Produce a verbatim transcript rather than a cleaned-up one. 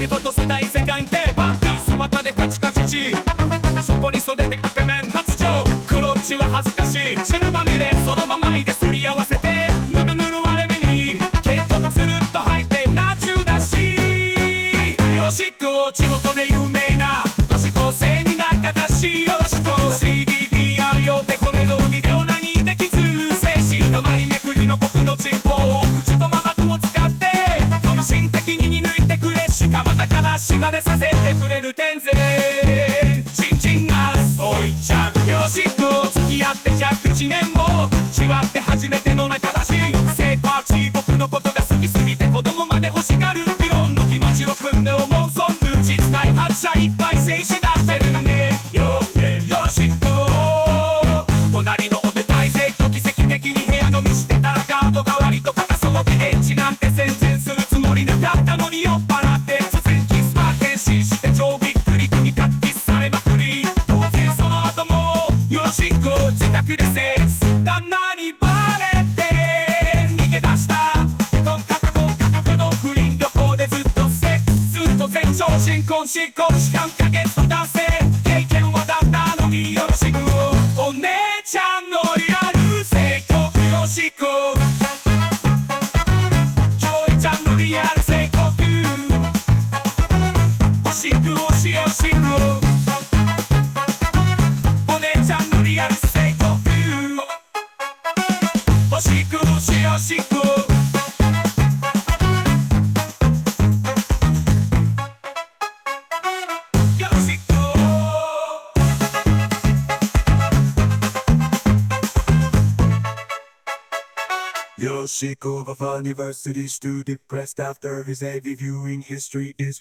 リボと世代世界定番スマタでカチカチチそこに袖で革命発情黒地は恥ずかしい血まみれそのままにですり合わせてぬるぬる割れ目にケットとつるっと履いてナチュだしよしこ地元で有名な都市構成に中だしよしこ シーディーディーアール 用でこれのビデオ何できず静止の前めくりの僕のチンポを口とママクを使って渾身的に抜いてくれしかまたから島でさせてくれる天然チンチンがおいちゃんよしこ付き合ってひゃくいちねんも違って初めての仲だしセイパーチ僕のことが好きすぎて子供まで欲しがる理論の気持ちを汲んで思うソング実在発射いっぱい静止出してるねよよしこ隣のおで大勢と奇跡的に部屋飲みしてたらガード代わりと片そうでエッチなんて全然するつもりなかったのに酔っ払って突然キスマー変身して超びっくり組みかキスされまくり当然その後もよしこ自宅でセックス旦那にバレて逃げ出した本格本格の不倫旅行でずっとセックスずっと全長新婚新婚しかんか月と男性経験は旦那のによろしくお姉ちゃんのリアル性格よしこジョイちゃんのリアル性格おしくおしおしくお姉ちゃんのリアル性格おしくおしおしくYoshiko of anniversary stood depressed after his A V viewing history is